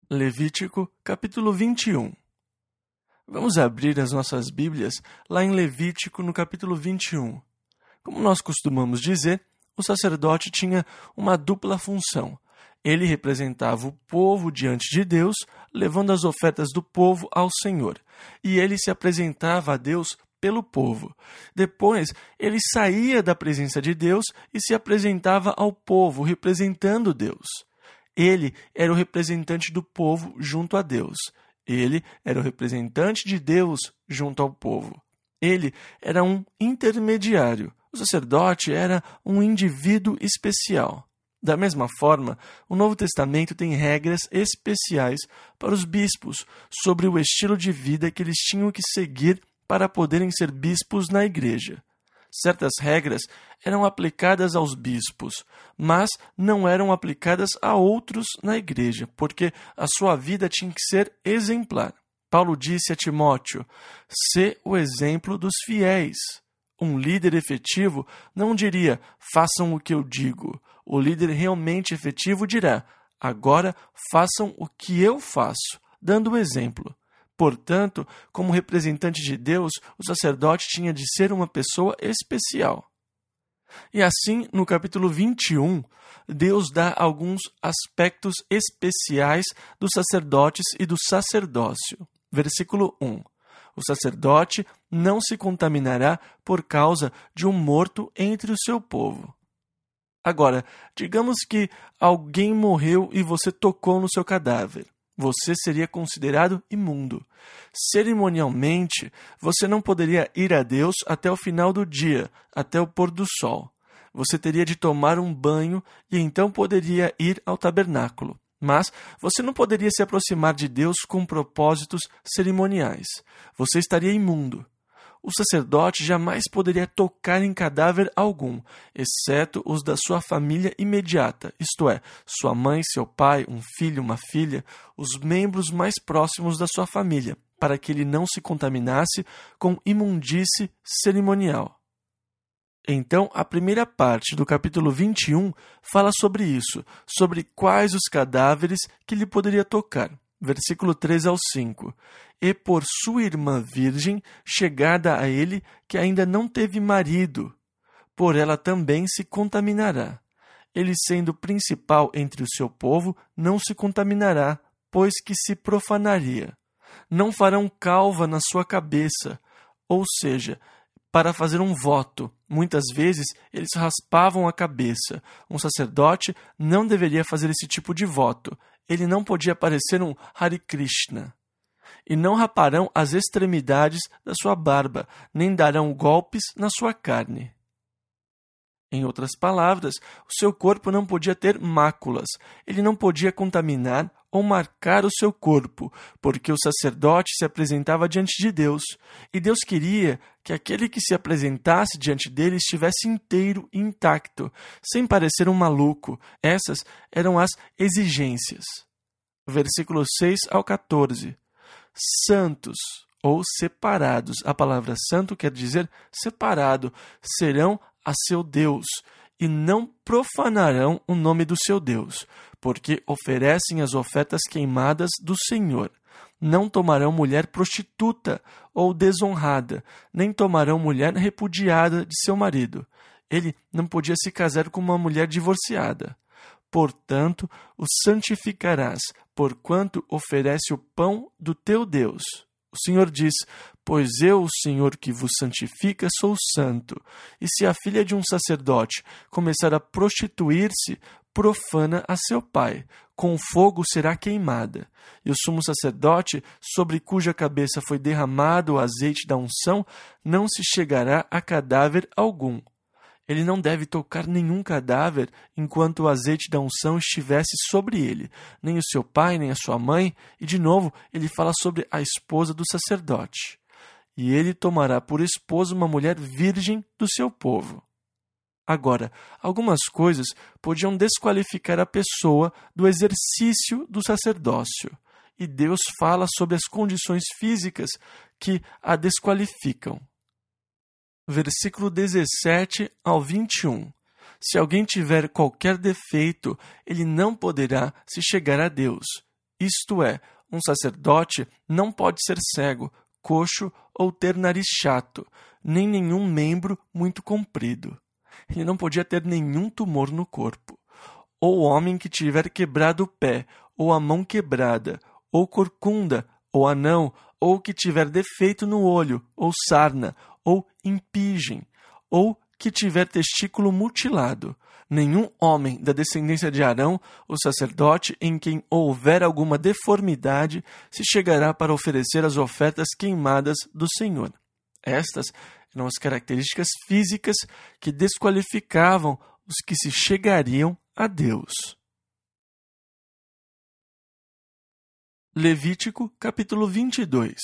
Levítico, capítulo 21. Vamos abrir as nossas Bíblias lá em Levítico, no capítulo 21. Como nós costumamos dizer, o sacerdote tinha uma dupla função. Ele representava o povo diante de Deus, levando as ofertas do povo ao Senhor. E ele se apresentava a Deus pelo povo. Depois, ele saía da presença de Deus e se apresentava ao povo, representando Deus. Ele era o representante do povo junto a Deus. Ele era o representante de Deus junto ao povo. Ele era um intermediário. O sacerdote era um indivíduo especial. Da mesma forma, o Novo Testamento tem regras especiais para os bispos sobre o estilo de vida que eles tinham que seguir para poderem ser bispos na igreja. Certas regras eram aplicadas aos bispos, mas não eram aplicadas a outros na igreja, porque a sua vida tinha que ser exemplar. Paulo disse a Timóteo: "Sê o exemplo dos fiéis." Um líder efetivo não diria: "Façam o que eu digo." O líder realmente efetivo dirá: "Agora façam o que eu faço", dando o exemplo. Portanto, como representante de Deus, o sacerdote tinha de ser uma pessoa especial. E assim, no capítulo 21, Deus dá alguns aspectos especiais dos sacerdotes e do sacerdócio. Versículo 1. O sacerdote não se contaminará por causa de um morto entre o seu povo. Agora, digamos que alguém morreu e você tocou no seu cadáver. Você seria considerado imundo. Cerimonialmente, você não poderia ir a Deus até o final do dia, até o pôr do sol. Você teria de tomar um banho e então poderia ir ao tabernáculo. Mas você não poderia se aproximar de Deus com propósitos cerimoniais. Você estaria imundo. O sacerdote jamais poderia tocar em cadáver algum, exceto os da sua família imediata, isto é, sua mãe, seu pai, um filho, uma filha, os membros mais próximos da sua família, para que ele não se contaminasse com imundície cerimonial. Então, a primeira parte do capítulo 21 fala sobre isso, sobre quais os cadáveres que ele poderia tocar. Versículo 3 ao 5. "E por sua irmã virgem, chegada a ele, que ainda não teve marido, por ela também se contaminará. Ele, sendo principal entre o seu povo, não se contaminará, pois que se profanaria. Não farão calva na sua cabeça", ou seja, para fazer um voto. Muitas vezes, eles raspavam a cabeça. Um sacerdote não deveria fazer esse tipo de voto. Ele não podia parecer um Hare Krishna. "E não raparão as extremidades da sua barba, nem darão golpes na sua carne." Em outras palavras, o seu corpo não podia ter máculas. Ele não podia contaminar ou marcar o seu corpo, porque o sacerdote se apresentava diante de Deus. E Deus queria que aquele que se apresentasse diante dele estivesse inteiro e intacto, sem parecer um maluco. Essas eram as exigências. Versículos 6 ao 14. "Santos", ou separados, a palavra santo quer dizer separado, "serão a seu Deus, e não profanarão o nome do seu Deus, porque oferecem as ofertas queimadas do Senhor. Não tomarão mulher prostituta ou desonrada, nem tomarão mulher repudiada de seu marido." Ele não podia se casar com uma mulher divorciada. "Portanto, o santificarás, porquanto oferece o pão do teu Deus." O Senhor diz: "Pois eu, o Senhor que vos santifica, sou santo." E se a filha de um sacerdote começar a prostituir-se, profana a seu pai. Com fogo será queimada. E o sumo sacerdote, sobre cuja cabeça foi derramado o azeite da unção, não se chegará a cadáver algum. Ele não deve tocar nenhum cadáver enquanto o azeite da unção estivesse sobre ele, nem o seu pai, nem a sua mãe. E, de novo, ele fala sobre a esposa do sacerdote. "E ele tomará por esposa uma mulher virgem do seu povo." Agora, algumas coisas podiam desqualificar a pessoa do exercício do sacerdócio. E Deus fala sobre as condições físicas que a desqualificam. Versículo 17 ao 21. "Se alguém tiver qualquer defeito, ele não poderá se chegar a Deus. Isto é, um sacerdote não pode ser cego, coxo ou ter nariz chato, nem nenhum membro muito comprido. Ele não podia ter nenhum tumor no corpo. Ou homem que tiver quebrado o pé, ou a mão quebrada, ou corcunda, ou anão, ou que tiver defeito no olho, ou sarna, ou impigem, ou que tiver testículo mutilado. Nenhum homem da descendência de Arão, o sacerdote, em quem houver alguma deformidade, se chegará para oferecer as ofertas queimadas do Senhor. Estas eram as características físicas que desqualificavam os que se chegariam a Deus. Levítico, capítulo 22.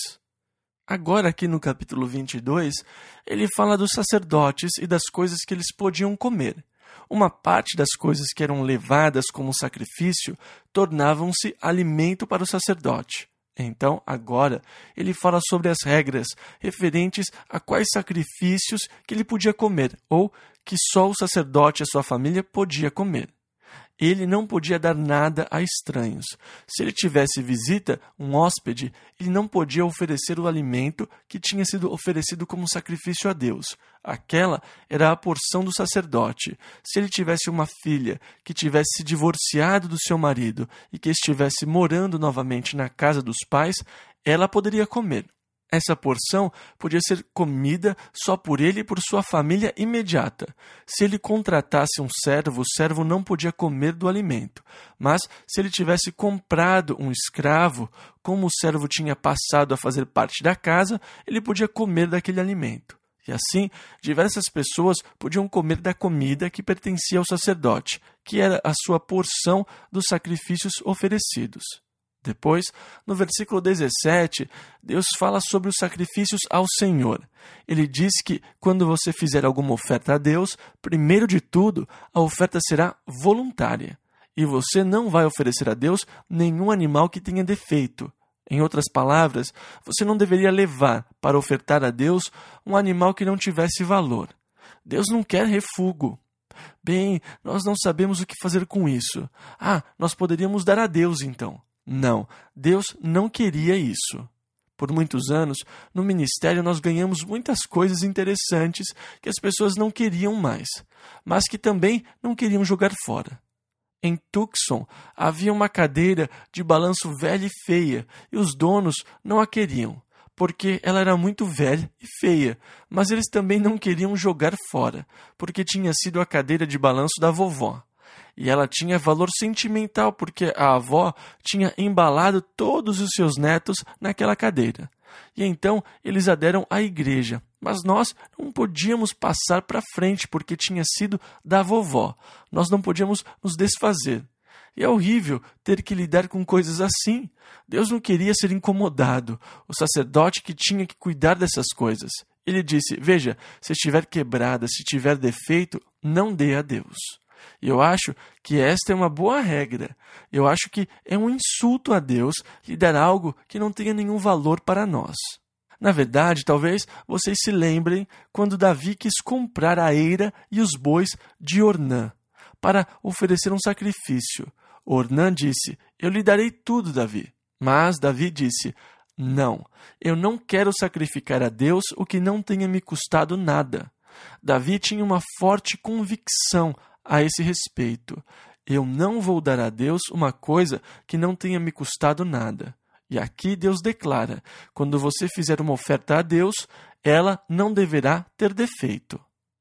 Agora, aqui no capítulo 22, ele fala dos sacerdotes e das coisas que eles podiam comer. Uma parte das coisas que eram levadas como sacrifício tornavam-se alimento para o sacerdote. Então, agora, ele fala sobre as regras referentes a quais sacrifícios que ele podia comer, ou que só o sacerdote e a sua família podia comer. Ele não podia dar nada a estranhos. Se ele tivesse visita, um hóspede, ele não podia oferecer o alimento que tinha sido oferecido como sacrifício a Deus. Aquela era a porção do sacerdote. Se ele tivesse uma filha que tivesse se divorciado do seu marido e que estivesse morando novamente na casa dos pais, ela poderia comer. Essa porção podia ser comida só por ele e por sua família imediata. Se ele contratasse um servo, o servo não podia comer do alimento. Mas, se ele tivesse comprado um escravo, como o servo tinha passado a fazer parte da casa, ele podia comer daquele alimento. E assim, diversas pessoas podiam comer da comida que pertencia ao sacerdote, que era a sua porção dos sacrifícios oferecidos. Depois, no versículo 17, Deus fala sobre os sacrifícios ao Senhor. Ele diz que, quando você fizer alguma oferta a Deus, primeiro de tudo, a oferta será voluntária. E você não vai oferecer a Deus nenhum animal que tenha defeito. Em outras palavras, você não deveria levar para ofertar a Deus um animal que não tivesse valor. Deus não quer refúgio. Bem, nós não sabemos o que fazer com isso. Nós poderíamos dar a Deus então. Não, Deus não queria isso. Por muitos anos, no ministério nós ganhamos muitas coisas interessantes que as pessoas não queriam mais, mas que também não queriam jogar fora. Em Tucson, havia uma cadeira de balanço velha e feia, e os donos não a queriam, porque ela era muito velha e feia, mas eles também não queriam jogar fora, porque tinha sido a cadeira de balanço da vovó. E ela tinha valor sentimental, porque a avó tinha embalado todos os seus netos naquela cadeira. E então eles a deram à igreja. Mas nós não podíamos passar para frente, porque tinha sido da vovó. Nós não podíamos nos desfazer. E é horrível ter que lidar com coisas assim. Deus não queria ser incomodado. O sacerdote que tinha que cuidar dessas coisas. Ele disse, veja, se estiver quebrada, se tiver defeito, não dê a Deus. E eu acho que esta é uma boa regra. Eu acho que é um insulto a Deus lhe dar algo que não tenha nenhum valor para nós. Na verdade, talvez vocês se lembrem quando Davi quis comprar a eira e os bois de Ornã para oferecer um sacrifício. Ornã disse, eu lhe darei tudo, Davi. Mas Davi disse, não, eu não quero sacrificar a Deus o que não tenha me custado nada. Davi tinha uma forte convicção a esse respeito. Eu não vou dar a Deus uma coisa que não tenha me custado nada. E aqui Deus declara, quando você fizer uma oferta a Deus, ela não deverá ter defeito.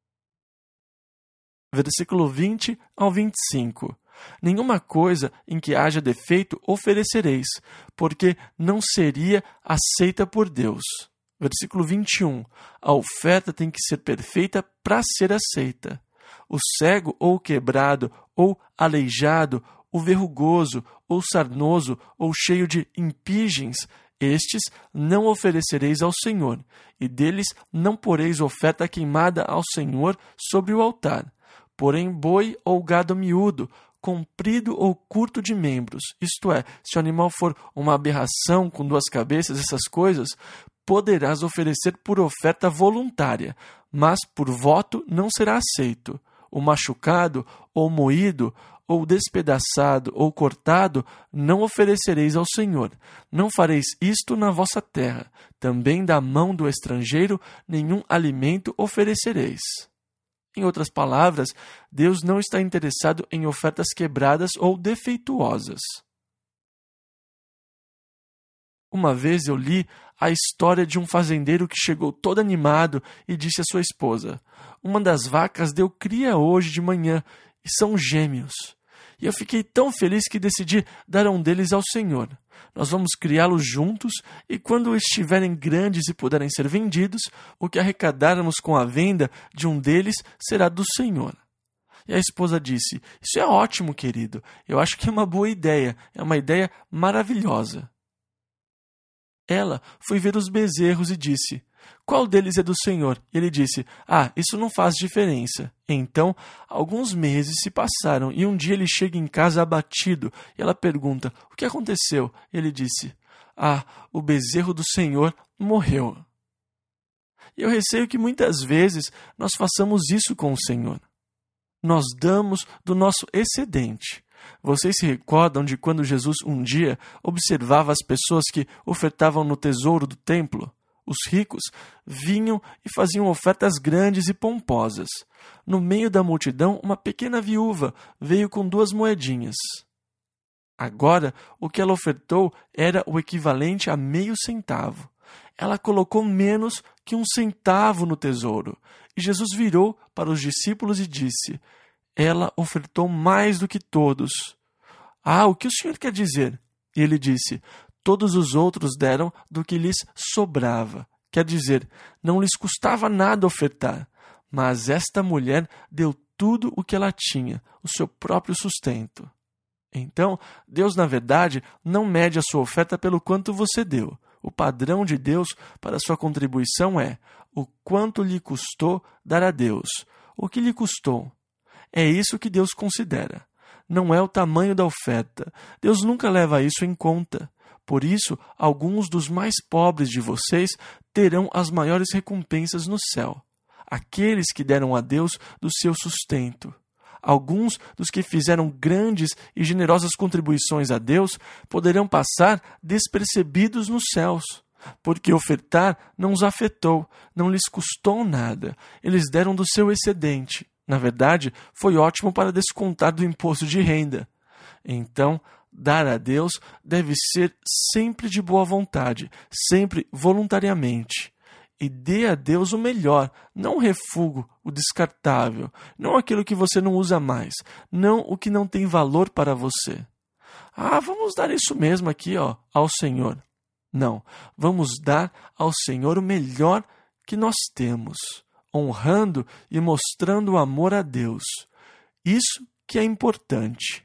Versículo 20 ao 25. Nenhuma coisa em que haja defeito oferecereis, porque não seria aceita por Deus. Versículo 21. A oferta tem que ser perfeita para ser aceita. O cego ou o quebrado, ou aleijado, o verrugoso, ou sarnoso, ou cheio de impigens, estes não oferecereis ao Senhor, e deles não poreis oferta queimada ao Senhor sobre o altar. Porém, boi ou gado miúdo, comprido ou curto de membros, isto é, se o animal for uma aberração com duas cabeças, essas coisas, poderás oferecer por oferta voluntária, mas por voto não será aceito. O machucado, ou moído, ou despedaçado, ou cortado, não oferecereis ao Senhor. Não fareis isto na vossa terra. Também da mão do estrangeiro nenhum alimento oferecereis. Em outras palavras, Deus não está interessado em ofertas quebradas ou defeituosas. Uma vez eu li a história de um fazendeiro que chegou todo animado e disse à sua esposa: "Uma das vacas deu cria hoje de manhã e são gêmeos. E eu fiquei tão feliz que decidi dar um deles ao Senhor. Nós vamos criá-los juntos e quando estiverem grandes e puderem ser vendidos, o que arrecadarmos com a venda de um deles será do Senhor." E a esposa disse: "Isso é ótimo, querido. Eu acho que é uma boa ideia. É uma ideia maravilhosa." Ela foi ver os bezerros e disse: "Qual deles é do Senhor?" E ele disse: "Isso não faz diferença." Então, alguns meses se passaram e um dia ele chega em casa abatido e ela pergunta: "O que aconteceu?" Ele disse: "O bezerro do Senhor morreu." E eu receio que muitas vezes nós façamos isso com o Senhor. Nós damos do nosso excedente. Vocês se recordam de quando Jesus um dia observava as pessoas que ofertavam no tesouro do templo? Os ricos vinham e faziam ofertas grandes e pomposas. No meio da multidão, uma pequena viúva veio com 2 moedinhas. Agora, o que ela ofertou era o equivalente a meio centavo. Ela colocou menos que 1 centavo no tesouro. E Jesus virou para os discípulos e disse: "Ela ofertou mais do que todos." O que o Senhor quer dizer?" E ele disse: "Todos os outros deram do que lhes sobrava." Quer dizer, não lhes custava nada ofertar. Mas esta mulher deu tudo o que ela tinha, o seu próprio sustento. Então, Deus, na verdade, não mede a sua oferta pelo quanto você deu. O padrão de Deus para a sua contribuição é o quanto lhe custou dar a Deus. O que lhe custou? É isso que Deus considera. Não é o tamanho da oferta. Deus nunca leva isso em conta. Por isso, alguns dos mais pobres de vocês terão as maiores recompensas no céu. Aqueles que deram a Deus do seu sustento. Alguns dos que fizeram grandes e generosas contribuições a Deus poderão passar despercebidos nos céus, porque ofertar não os afetou, não lhes custou nada. Eles deram do seu excedente. Na verdade, foi ótimo para descontar do imposto de renda. Então, dar a Deus deve ser sempre de boa vontade, sempre voluntariamente. E dê a Deus o melhor, não o refúgio, o descartável, não aquilo que você não usa mais, não o que não tem valor para você. Vamos dar isso mesmo aqui, ao Senhor. Não, vamos dar ao Senhor o melhor que nós temos, honrando e mostrando o amor a Deus. Isso que é importante.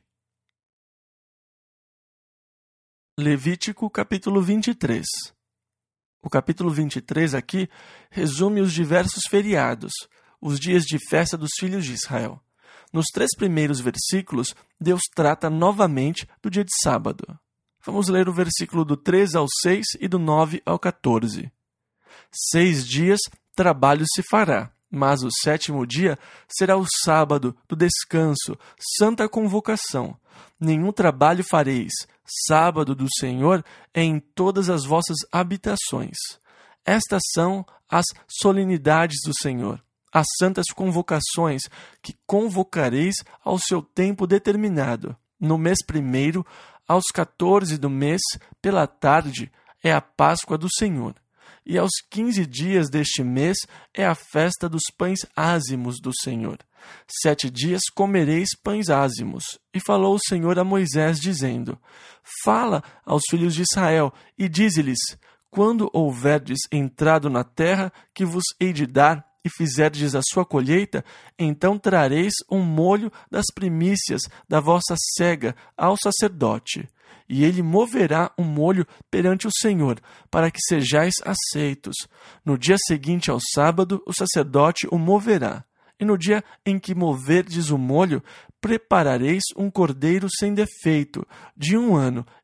Levítico capítulo 23. O capítulo 23 aqui resume os diversos feriados, os dias de festa dos filhos de Israel. Nos 3 primeiros versículos, Deus trata novamente do dia de sábado. Vamos ler o versículo do 3 ao 6 e do 9 ao 14. 6 dias trabalho se fará, mas o 7º dia será o sábado do descanso, santa convocação. Nenhum trabalho fareis. Sábado do Senhor é em todas as vossas habitações. Estas são as solenidades do Senhor, as santas convocações que convocareis ao seu tempo determinado. No mês 1º, aos 14 do mês, pela tarde, é a Páscoa do Senhor. E aos 15 dias deste mês é a festa dos pães ázimos do Senhor. 7 dias comereis pães ázimos. E falou o Senhor a Moisés, dizendo: Fala aos filhos de Israel, e dize-lhes: Quando houverdes entrado na terra que vos hei de dar, e fizerdes a sua colheita, então trareis um molho das primícias da vossa sega ao sacerdote. E ele moverá um molho perante o Senhor, para que sejais aceitos. No dia seguinte ao sábado, o sacerdote o moverá. E no dia em que moverdes o molho, preparareis um cordeiro sem defeito, de 1 ano,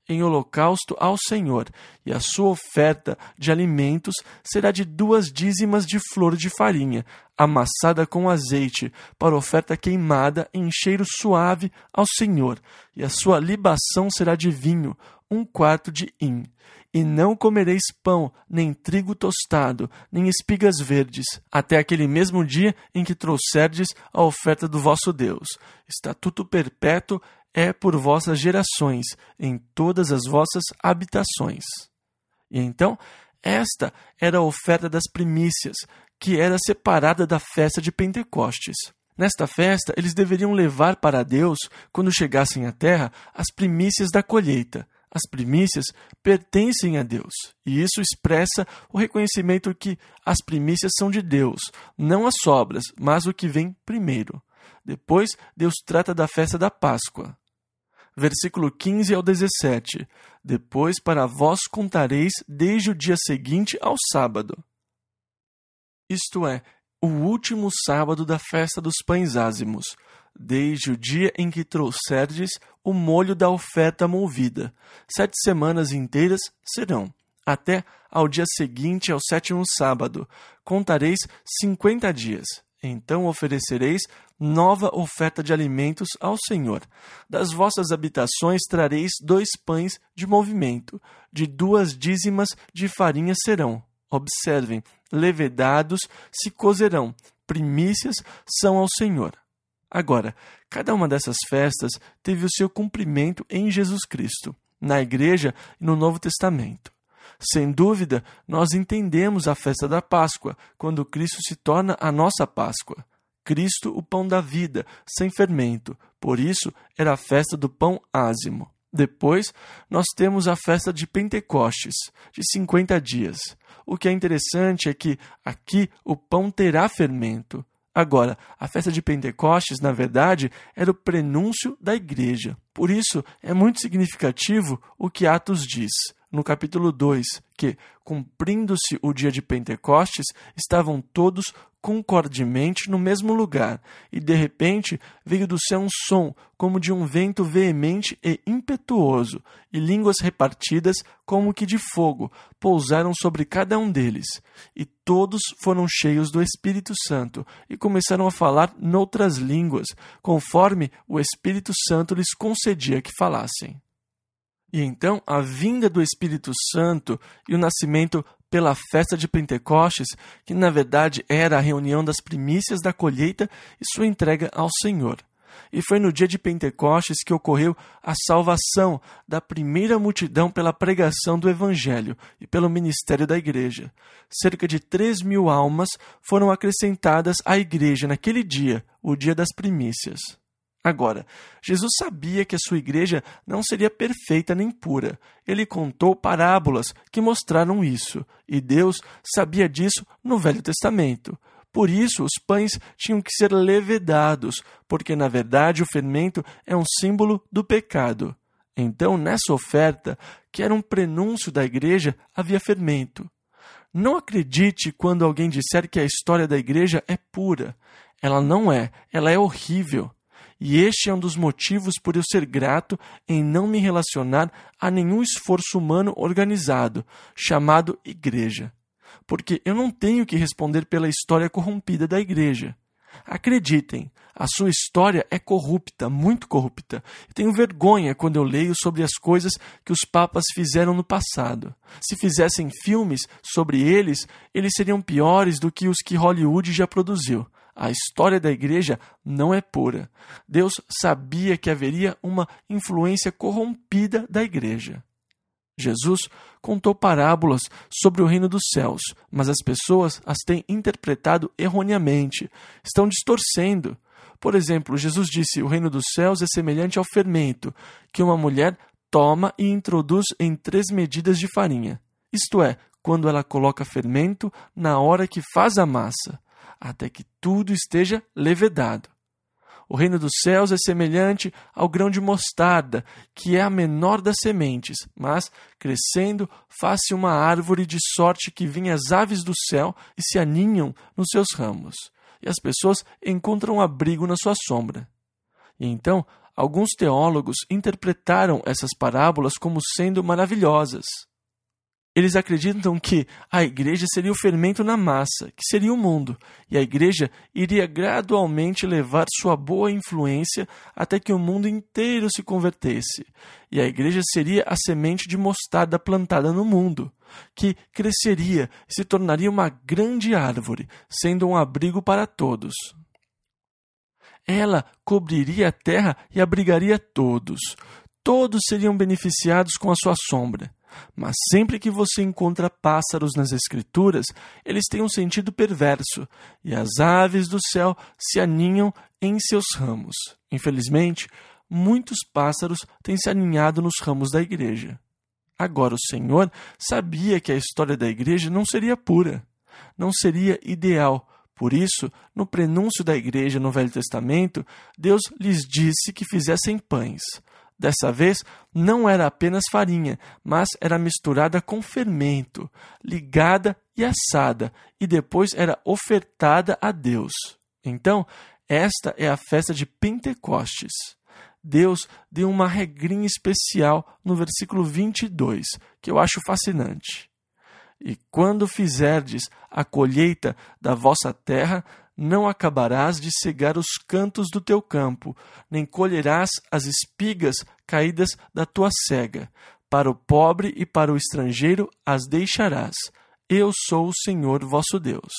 em holocausto ao Senhor, e a sua oferta de alimentos será de 2 dízimas de flor de farinha, amassada com azeite, para oferta queimada em cheiro suave ao Senhor, e a sua libação será de vinho, 1/4 de hin. E não comereis pão, nem trigo tostado, nem espigas verdes, até aquele mesmo dia em que trouxerdes a oferta do vosso Deus. Estatuto perpétuo é por vossas gerações, em todas as vossas habitações. E então, esta era a oferta das primícias, que era separada da festa de Pentecostes. Nesta festa, eles deveriam levar para Deus, quando chegassem à terra, as primícias da colheita. As primícias pertencem a Deus, e isso expressa o reconhecimento que as primícias são de Deus, não as sobras, mas o que vem primeiro. Depois, Deus trata da festa da Páscoa. Versículo 15 ao 17. Depois para vós contareis desde o dia seguinte ao sábado. Isto é, o último sábado da festa dos pães ázimos, desde o dia em que trouxerdes o molho da oferta movida. 7 semanas inteiras serão, até ao dia seguinte ao 7º sábado. Contareis 50 dias. Então oferecereis nova oferta de alimentos ao Senhor. Das vossas habitações trareis 2 pães de movimento, de 2 dízimas de farinha serão. Observem, levedados se cozerão, primícias são ao Senhor. Agora, cada uma dessas festas teve o seu cumprimento em Jesus Cristo, na Igreja e no Novo Testamento. Sem dúvida, nós entendemos a festa da Páscoa, quando Cristo se torna a nossa Páscoa. Cristo, o pão da vida, sem fermento. Por isso, era a festa do pão ázimo. Depois, nós temos a festa de Pentecostes, de 50 dias. O que é interessante é que aqui o pão terá fermento. Agora, a festa de Pentecostes, na verdade, era o prenúncio da igreja. Por isso, é muito significativo o que Atos diz, no capítulo 2, que, cumprindo-se o dia de Pentecostes, estavam todos concordemente no mesmo lugar, e de repente veio do céu um som, como de um vento veemente e impetuoso, e línguas repartidas como que de fogo, pousaram sobre cada um deles. E todos foram cheios do Espírito Santo, e começaram a falar noutras línguas, conforme o Espírito Santo lhes concedia que falassem. E então a vinda do Espírito Santo e o nascimento pela festa de Pentecostes, que na verdade era a reunião das primícias da colheita e sua entrega ao Senhor. E foi no dia de Pentecostes que ocorreu a salvação da primeira multidão pela pregação do Evangelho e pelo ministério da igreja. Cerca de 3.000 almas foram acrescentadas à igreja naquele dia, o dia das primícias. Agora, Jesus sabia que a sua igreja não seria perfeita nem pura. Ele contou parábolas que mostraram isso, e Deus sabia disso no Velho Testamento. Por isso, os pães tinham que ser levedados, porque, na verdade, o fermento é um símbolo do pecado. Então, nessa oferta, que era um prenúncio da igreja, havia fermento. Não acredite quando alguém disser que a história da igreja é pura. Ela não é, ela é horrível. E este é um dos motivos por eu ser grato em não me relacionar a nenhum esforço humano organizado, chamado igreja. Porque eu não tenho que responder pela história corrompida da igreja. Acreditem, a sua história é corrupta, muito corrupta. Eu tenho vergonha quando eu leio sobre as coisas que os papas fizeram no passado. Se fizessem filmes sobre eles, eles seriam piores do que os que Hollywood já produziu. A história da igreja não é pura. Deus sabia que haveria uma influência corrompida da igreja. Jesus contou parábolas sobre o reino dos céus, mas as pessoas as têm interpretado erroneamente, estão distorcendo. Por exemplo, Jesus disse: o reino dos céus é semelhante ao fermento, que uma mulher toma e introduz em 3 medidas de farinha. Isto é, quando ela coloca fermento na hora que faz a massa, até que tudo esteja levedado. O reino dos céus é semelhante ao grão de mostarda, que é a menor das sementes, mas, crescendo, faz-se uma árvore de sorte que vêm as aves do céu e se aninham nos seus ramos, e as pessoas encontram abrigo na sua sombra. E então, alguns teólogos interpretaram essas parábolas como sendo maravilhosas. Eles acreditam que a igreja seria o fermento na massa, que seria o mundo, e a igreja iria gradualmente levar sua boa influência até que o mundo inteiro se convertesse. E a igreja seria a semente de mostarda plantada no mundo, que cresceria e se tornaria uma grande árvore, sendo um abrigo para todos. Ela cobriria a terra e abrigaria todos. Todos seriam beneficiados com a sua sombra. Mas sempre que você encontra pássaros nas Escrituras, eles têm um sentido perverso, e as aves do céu se aninham em seus ramos. Infelizmente, muitos pássaros têm se aninhado nos ramos da igreja. Agora, o Senhor sabia que a história da igreja não seria pura, não seria ideal. Por isso, no prenúncio da igreja no Velho Testamento, Deus lhes disse que fizessem pães. Dessa vez, não era apenas farinha, mas era misturada com fermento, ligada e assada, e depois era ofertada a Deus. Então, esta é a festa de Pentecostes. Deus deu uma regrinha especial no versículo 22, que eu acho fascinante. E quando fizerdes a colheita da vossa terra, não acabarás de cegar os cantos do teu campo, nem colherás as espigas caídas da tua cega. Para o pobre e para o estrangeiro as deixarás. Eu sou o Senhor vosso Deus.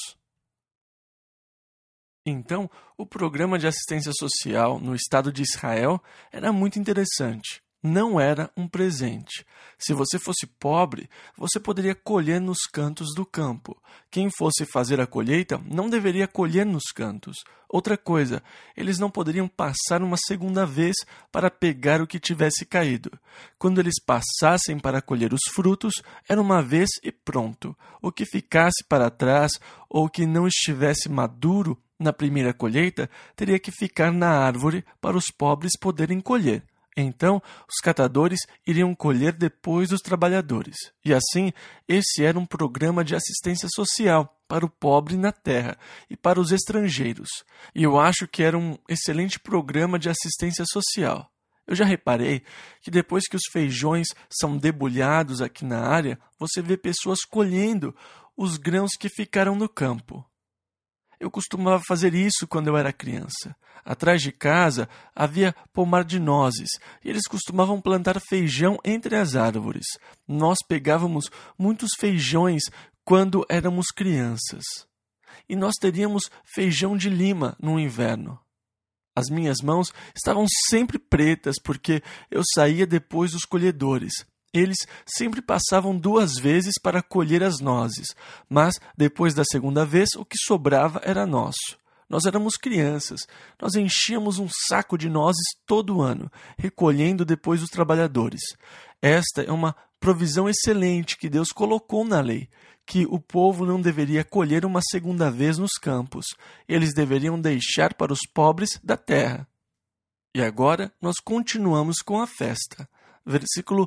Então, o programa de assistência social no Estado de Israel era muito interessante. Não era um presente. Se você fosse pobre, você poderia colher nos cantos do campo. Quem fosse fazer a colheita não deveria colher nos cantos. Outra coisa, eles não poderiam passar uma segunda vez para pegar o que tivesse caído. Quando eles passassem para colher os frutos, era uma vez e pronto. O que ficasse para trás ou que não estivesse maduro na primeira colheita teria que ficar na árvore para os pobres poderem colher. Então, os catadores iriam colher depois dos trabalhadores. E assim, esse era um programa de assistência social para o pobre na terra e para os estrangeiros. E eu acho que era um excelente programa de assistência social. Eu já reparei que depois que os feijões são debulhados aqui na área, você vê pessoas colhendo os grãos que ficaram no campo. Eu costumava fazer isso quando eu era criança. Atrás de casa havia pomar de nozes, e eles costumavam plantar feijão entre as árvores. Nós pegávamos muitos feijões quando éramos crianças. E nós teríamos feijão de lima no inverno. As minhas mãos estavam sempre pretas porque eu saía depois dos colhedores. Eles sempre passavam 2 vezes para colher as nozes, mas depois da segunda vez o que sobrava era nosso. Nós éramos crianças, nós enchíamos um saco de nozes todo ano, recolhendo depois dos trabalhadores. Esta é uma provisão excelente que Deus colocou na lei, que o povo não deveria colher uma segunda vez nos campos, eles deveriam deixar para os pobres da terra. E agora nós continuamos com a festa. Versículo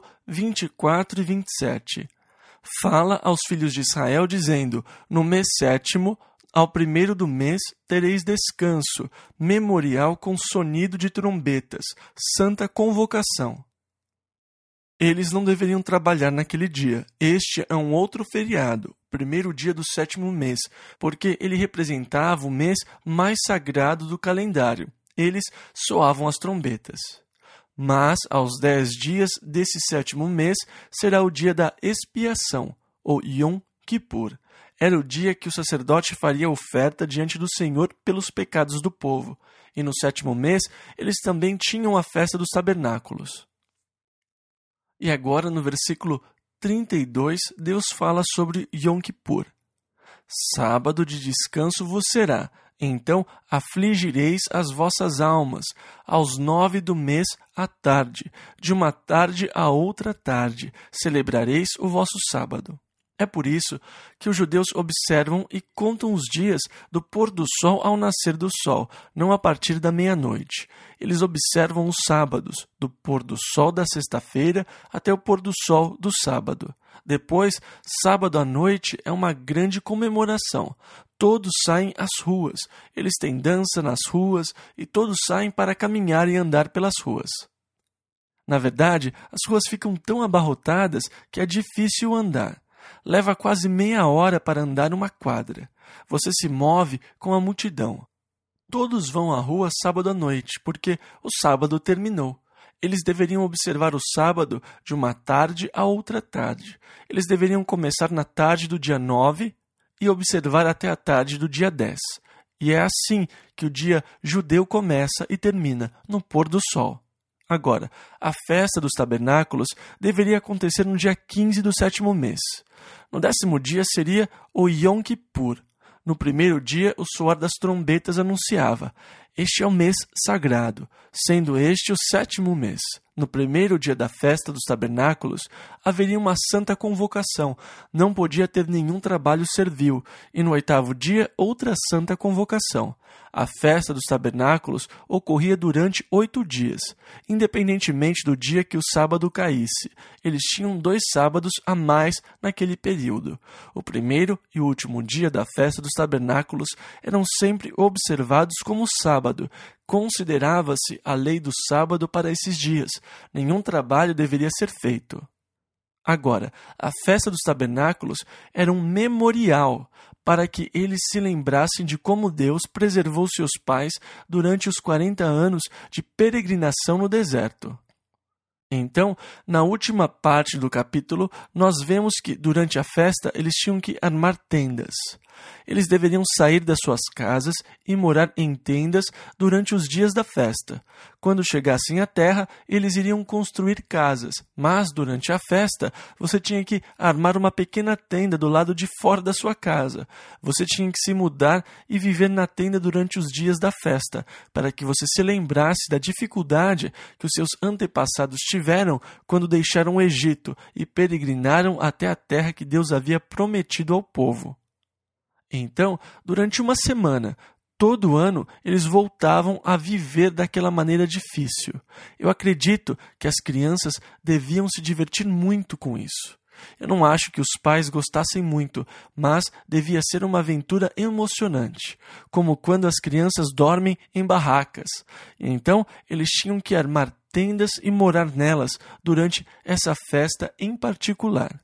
24 e 27. Fala aos filhos de Israel, dizendo: no mês 7º, ao 1º do mês, tereis descanso, memorial com sonido de trombetas, santa convocação. Eles não deveriam trabalhar naquele dia. Este é um outro feriado, 1º dia do 7º mês, porque ele representava o mês mais sagrado do calendário. Eles soavam as trombetas. Mas, aos 10 dias desse 7º mês, será o dia da expiação, ou Yom Kippur. Era o dia que o sacerdote faria oferta diante do Senhor pelos pecados do povo. E no 7º mês, eles também tinham a festa dos tabernáculos. E agora, no versículo 32, Deus fala sobre Yom Kippur. Sábado de descanso vos será. Então afligireis as vossas almas, aos 9 do mês à tarde, de uma tarde a outra tarde, celebrareis o vosso sábado. É É por isso que os judeus observam e contam os dias do pôr do sol ao nascer do sol, não a partir da meia-noite. Eles observam os sábados, do pôr do sol da sexta-feira até o pôr do sol do sábado. Depois, sábado à noite é uma grande comemoração. Todos saem às ruas, eles têm dança nas ruas e todos saem para caminhar e andar pelas ruas. Na verdade, as ruas ficam tão abarrotadas que é difícil andar. Leva quase meia hora para andar uma quadra. Você se move com a multidão. Todos vão à rua sábado à noite, porque o sábado terminou. Eles deveriam observar o sábado de uma tarde a outra tarde. Eles deveriam começar na tarde do dia 9 e observar até a tarde do dia 10. E é assim que o dia judeu começa e termina, no pôr do sol. Agora, a festa dos tabernáculos deveria acontecer no dia 15 do 7º mês. No 10º dia seria o Yom Kippur. No primeiro dia, o soar das trombetas anunciava: este é o mês sagrado, sendo este o 7º mês. No primeiro dia da festa dos tabernáculos, haveria uma santa convocação, não podia ter nenhum trabalho servil, e no 8º dia, outra santa convocação. A festa dos tabernáculos ocorria durante 8 dias, independentemente do dia que o sábado caísse. Eles tinham 2 sábados a mais naquele período. O primeiro e o último dia da festa dos tabernáculos eram sempre observados como sábado. Considerava-se a lei do sábado para esses dias. Nenhum trabalho deveria ser feito. Agora, a festa dos tabernáculos era um memorial para que eles se lembrassem de como Deus preservou seus pais durante os 40 anos de peregrinação no deserto. Então, na última parte do capítulo, nós vemos que, durante a festa, eles tinham que armar tendas. Eles deveriam sair das suas casas e morar em tendas durante os dias da festa. Quando chegassem à terra, eles iriam construir casas, mas durante a festa, você tinha que armar uma pequena tenda do lado de fora da sua casa. Você tinha que se mudar e viver na tenda durante os dias da festa, para que você se lembrasse da dificuldade que os seus antepassados tiveram quando deixaram o Egito e peregrinaram até a terra que Deus havia prometido ao povo. Então, durante uma semana, todo ano, eles voltavam a viver daquela maneira difícil. Eu acredito que as crianças deviam se divertir muito com isso. Eu não acho que os pais gostassem muito, mas devia ser uma aventura emocionante, como quando as crianças dormem em barracas. Então, eles tinham que armar tendas e morar nelas durante essa festa em particular.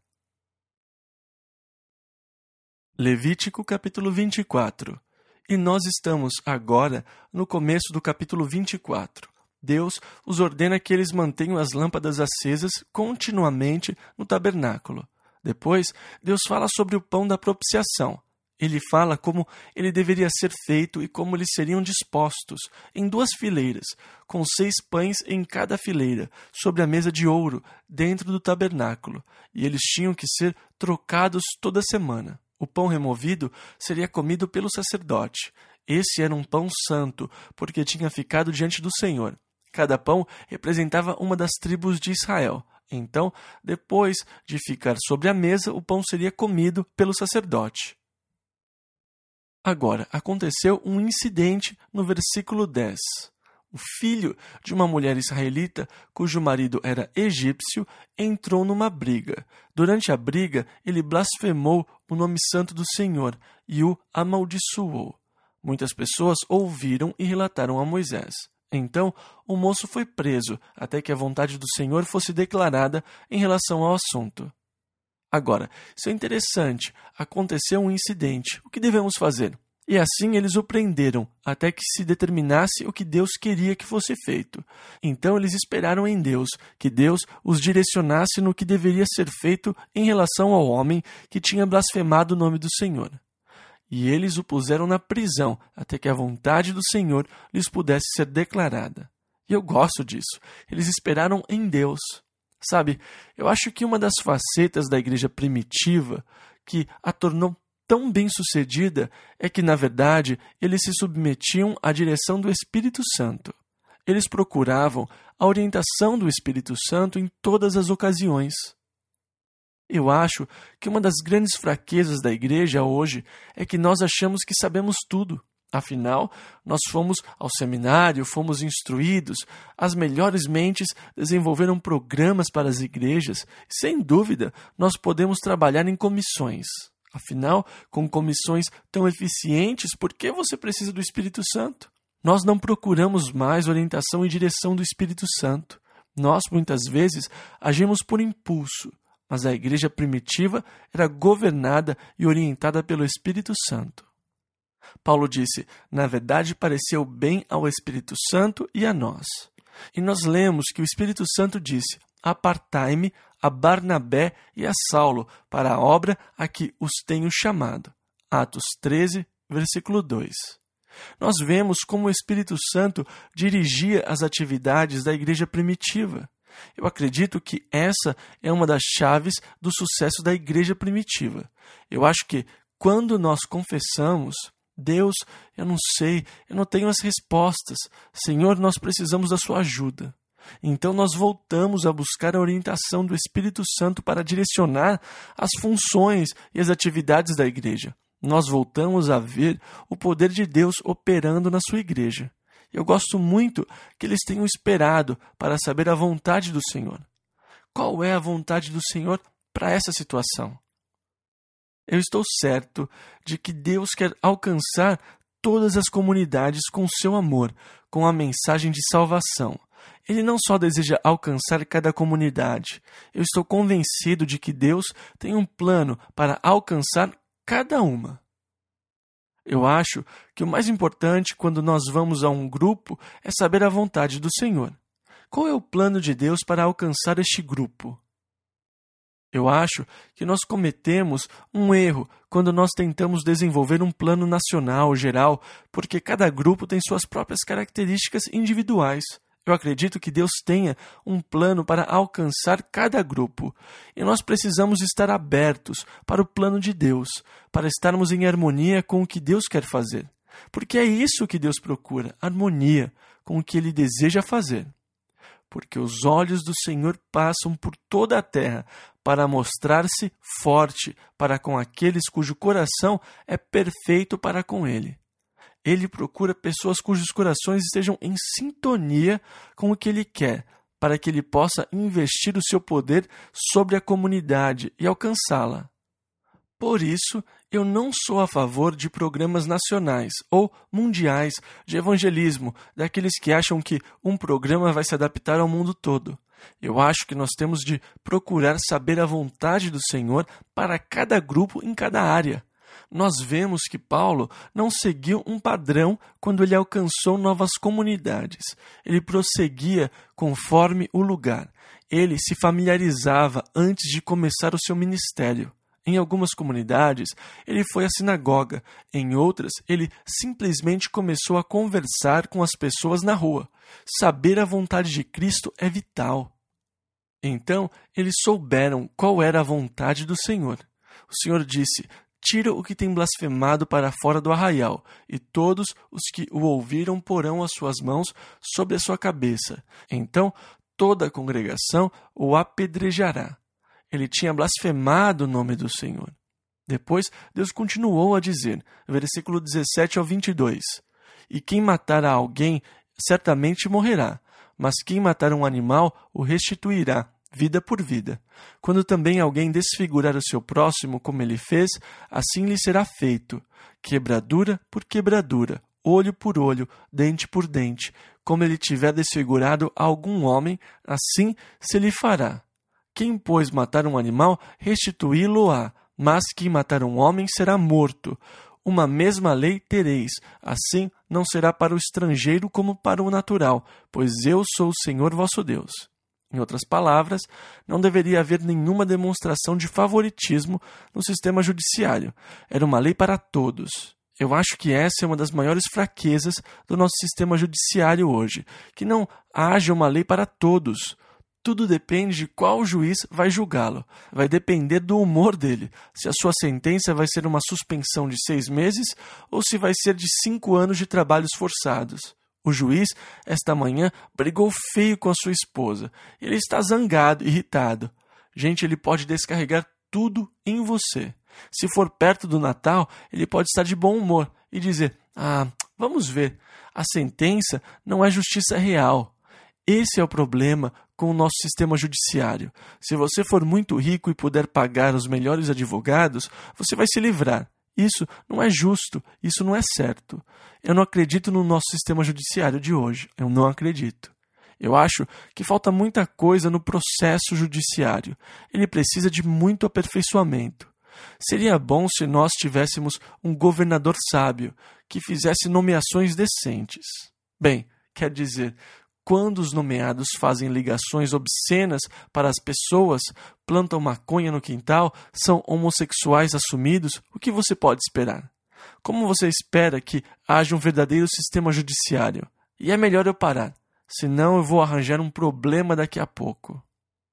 Levítico capítulo 24. E nós estamos agora no começo do capítulo 24. Deus os ordena que eles mantenham as lâmpadas acesas continuamente no tabernáculo. Depois, Deus fala sobre o pão da propiciação. Ele fala como ele deveria ser feito e como eles seriam dispostos, em 2 fileiras, com 6 pães em cada fileira, sobre a mesa de ouro, dentro do tabernáculo, e eles tinham que ser trocados toda semana. O pão removido seria comido pelo sacerdote. Esse era um pão santo, porque tinha ficado diante do Senhor. Cada pão representava uma das tribos de Israel. Então, depois de ficar sobre a mesa, o pão seria comido pelo sacerdote. Agora, aconteceu um incidente no versículo 10. O filho de uma mulher israelita, cujo marido era egípcio, entrou numa briga. Durante a briga, ele blasfemou o nome santo do Senhor e o amaldiçoou. Muitas pessoas ouviram e relataram a Moisés. Então, o moço foi preso, até que a vontade do Senhor fosse declarada em relação ao assunto. Agora, isso é interessante. Aconteceu um incidente. O que devemos fazer? E assim eles o prenderam, até que se determinasse o que Deus queria que fosse feito. Então eles esperaram em Deus, que Deus os direcionasse no que deveria ser feito em relação ao homem que tinha blasfemado o nome do Senhor. E eles o puseram na prisão, até que a vontade do Senhor lhes pudesse ser declarada. E eu gosto disso. Eles esperaram em Deus. Sabe, eu acho que uma das facetas da igreja primitiva que a tornou tão bem-sucedida é que, na verdade, eles se submetiam à direção do Espírito Santo. Eles procuravam a orientação do Espírito Santo em todas as ocasiões. Eu acho que uma das grandes fraquezas da igreja hoje é que nós achamos que sabemos tudo. Afinal, nós fomos ao seminário, fomos instruídos, as melhores mentes desenvolveram programas para as igrejas e, sem dúvida, nós podemos trabalhar em comissões. Afinal, com comissões tão eficientes, por que você precisa do Espírito Santo? Nós não procuramos mais orientação e direção do Espírito Santo. Nós, muitas vezes, agimos por impulso, mas a igreja primitiva era governada e orientada pelo Espírito Santo. Paulo disse, na verdade pareceu bem ao Espírito Santo e a nós. E nós lemos que o Espírito Santo disse, apartai-me a Barnabé e a Saulo para a obra a que os tenho chamado. Atos 13, versículo 2. Nós vemos como o Espírito Santo dirigia as atividades da igreja primitiva. Eu acredito que essa é uma das chaves do sucesso da igreja primitiva. Eu acho que quando nós confessamos, Deus, eu não sei, eu não tenho as respostas. Senhor, nós precisamos da sua ajuda. Então nós voltamos a buscar a orientação do Espírito Santo para direcionar as funções e as atividades da igreja. Nós voltamos a ver o poder de Deus operando na sua igreja. Eu gosto muito que eles tenham esperado para saber a vontade do Senhor. Qual é a vontade do Senhor para essa situação? Eu estou certo de que Deus quer alcançar todas as comunidades com seu amor, com a mensagem de salvação. Ele não só deseja alcançar cada comunidade. Eu estou convencido de que Deus tem um plano para alcançar cada uma. Eu acho que o mais importante quando nós vamos a um grupo é saber a vontade do Senhor. Qual é o plano de Deus para alcançar este grupo? Eu acho que nós cometemos um erro quando nós tentamos desenvolver um plano nacional, geral, porque cada grupo tem suas próprias características individuais. Eu acredito que Deus tenha um plano para alcançar cada grupo. E nós precisamos estar abertos para o plano de Deus, para estarmos em harmonia com o que Deus quer fazer. Porque é isso que Deus procura, harmonia com o que Ele deseja fazer. Porque os olhos do Senhor passam por toda a terra para mostrar-se forte para com aqueles cujo coração é perfeito para com Ele. Ele procura pessoas cujos corações estejam em sintonia com o que Ele quer, para que Ele possa investir o seu poder sobre a comunidade e alcançá-la. Por isso, eu não sou a favor de programas nacionais ou mundiais de evangelismo, daqueles que acham que um programa vai se adaptar ao mundo todo. Eu acho que nós temos de procurar saber a vontade do Senhor para cada grupo em cada área. Nós vemos que Paulo não seguiu um padrão quando ele alcançou novas comunidades. Ele prosseguia conforme o lugar. Ele se familiarizava antes de começar o seu ministério. Em algumas comunidades, ele foi à sinagoga. Em outras, ele simplesmente começou a conversar com as pessoas na rua. Saber a vontade de Cristo é vital. Então, eles souberam qual era a vontade do Senhor. O Senhor disse, tira o que tem blasfemado para fora do arraial, e todos os que o ouviram porão as suas mãos sobre a sua cabeça. Então, toda a congregação o apedrejará. Ele tinha blasfemado o nome do Senhor. Depois, Deus continuou a dizer, versículo 17 ao 22, e quem matar a alguém, certamente morrerá, mas quem matar um animal, o restituirá, vida por vida. Quando também alguém desfigurar o seu próximo, como ele fez, assim lhe será feito, quebradura por quebradura, olho por olho, dente por dente. Como ele tiver desfigurado algum homem, assim se lhe fará. Quem, pois, matar um animal, restituí-lo-á, mas quem matar um homem será morto. Uma mesma lei tereis, assim não será para o estrangeiro como para o natural, pois eu sou o Senhor vosso Deus. Em outras palavras, não deveria haver nenhuma demonstração de favoritismo no sistema judiciário. Era uma lei para todos. Eu acho que essa é uma das maiores fraquezas do nosso sistema judiciário hoje, que não haja uma lei para todos. Tudo depende de qual juiz vai julgá-lo. Vai depender do humor dele, se a sua sentença vai ser uma suspensão de 6 meses ou se vai ser de 5 anos de trabalhos forçados. O juiz, esta manhã, brigou feio com a sua esposa. Ele está zangado, irritado. Gente, ele pode descarregar tudo em você. Se for perto do Natal, ele pode estar de bom humor e dizer: vamos ver, a sentença não é justiça real. Esse é o problema com o nosso sistema judiciário. Se você for muito rico e puder pagar os melhores advogados, você vai se livrar. Isso não é justo, isso não é certo. Eu não acredito no nosso sistema judiciário de hoje. Eu não acredito. Eu acho que falta muita coisa no processo judiciário. Ele precisa de muito aperfeiçoamento. Seria bom se nós tivéssemos um governador sábio que fizesse nomeações decentes. Bem, quer dizer, quando os nomeados fazem ligações obscenas para as pessoas, plantam maconha no quintal, são homossexuais assumidos, o que você pode esperar? Como você espera que haja um verdadeiro sistema judiciário? E é melhor eu parar, senão eu vou arranjar um problema daqui a pouco.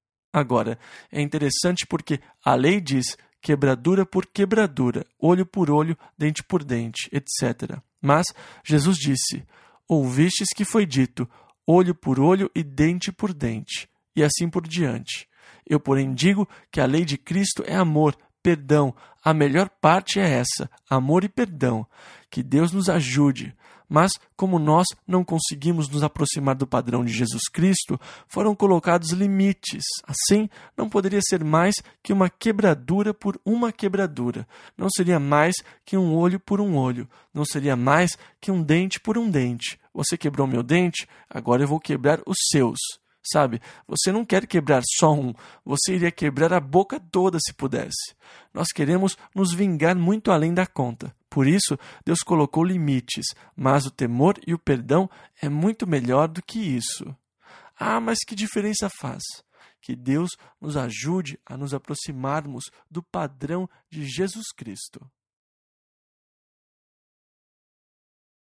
Agora, é interessante porque a lei diz quebradura por quebradura, olho por olho, dente por dente, etc. Mas Jesus disse: ouvistes que foi dito, olho por olho e dente por dente, e assim por diante. Eu, porém, digo que a lei de Cristo é amor, perdão. A melhor parte é essa, amor e perdão. Que Deus nos ajude. Mas, como nós não conseguimos nos aproximar do padrão de Jesus Cristo, foram colocados limites. Assim, não poderia ser mais que uma quebradura por uma quebradura. Não seria mais que um olho por um olho. Não seria mais que um dente por um dente. Você quebrou meu dente, agora eu vou quebrar os seus. Sabe, você não quer quebrar só um, você iria quebrar a boca toda se pudesse. Nós queremos nos vingar muito além da conta. Por isso, Deus colocou limites, mas o temor e o perdão é muito melhor do que isso. Mas que diferença faz? Que Deus nos ajude a nos aproximarmos do padrão de Jesus Cristo.